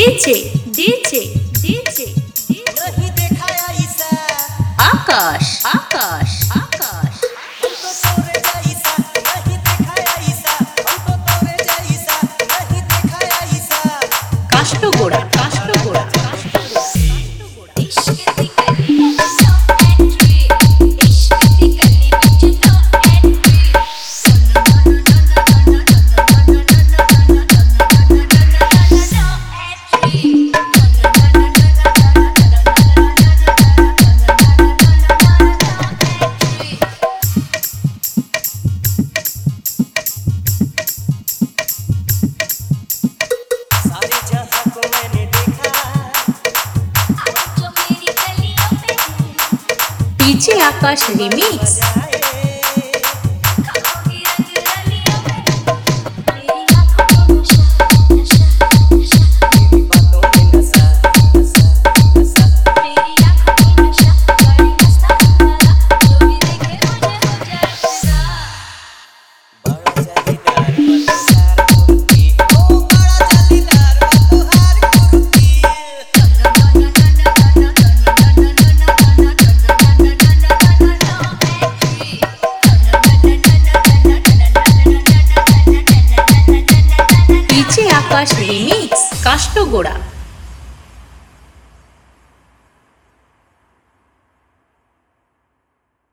DJ DJ DJ नहीं देखा ऐसा आकाश आकाश आकाश हमको तोरे जैसा नहीं देखा ऐसा हमको तोरे जैसा नहीं देखा ऐसा काष्टगोड़ा काष्टगोड़ा सारी जहां को मैंने देखा डीजे आकाश रिमिक्स जाए तेरी बातों में नशा नशा नशा बड़ा जालीदार बतोहार कुर्ती ओ बड़ा जालीदार बतोहार कुर्ती डीजे आकाश रिमिक्स काष्टगोड़ा।